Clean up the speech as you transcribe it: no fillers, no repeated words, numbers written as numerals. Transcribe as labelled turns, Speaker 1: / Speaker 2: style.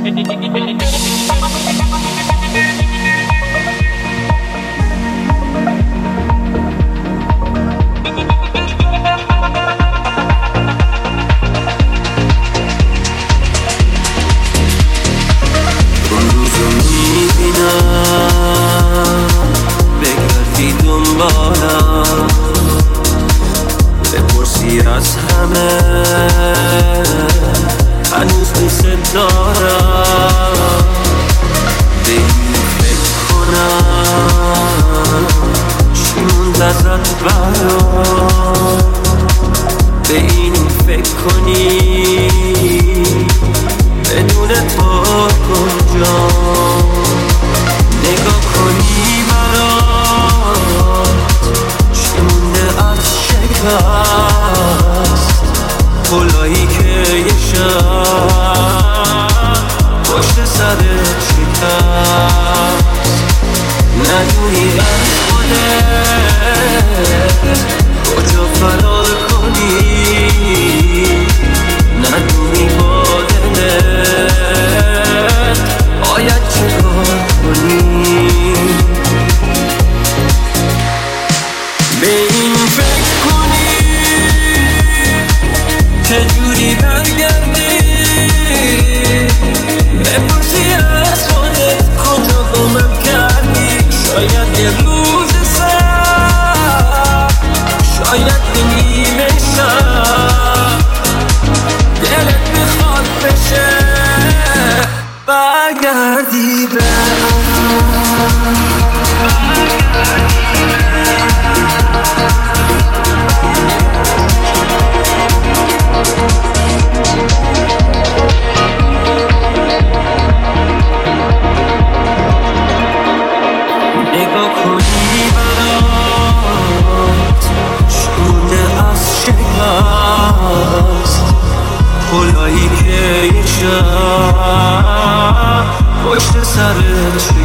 Speaker 1: بگردی دنبالم بپرسی از همه هنوز دوست دارم به این فکر کنم چی موند ازت برام به این فکر کنی بدون تو کجام نگاه کنی برات چی مونده از شکست پلایی که یه شب پشت سرت شکست ندونی از خودت کجا فرار کنی ندونی با دلت باید چه کار کنی به این فکر کنی چجوری برگردی بپرسی از خودت کجا گمم کردی شاید یه روز سر شاید یه نیمه شب دلت میخواد بشه برگردی به نگاه کنی برات شونه از شکست پلایی که یه شب پشت سرت